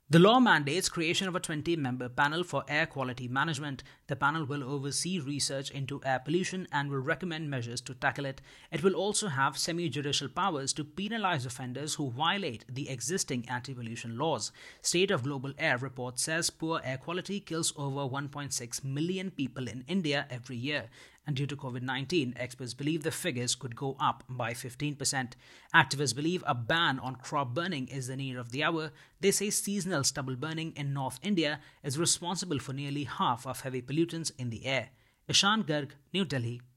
The law mandates creation of a 20-member panel for air quality management. The panel will oversee research into air pollution and will recommend measures to tackle it. It will also have semi-judicial powers to penalize offenders who violate the existing anti-pollution laws. State of Global Air report says poor air quality kills over 1.6 million people in India every year. And due to COVID-19, experts believe the figures could go up by 15%. Activists believe a ban on crop burning is the need of the hour. They say seasonal stubble burning in North India is responsible for nearly half of heavy pollutants in the air. Ishan Garg, New Delhi.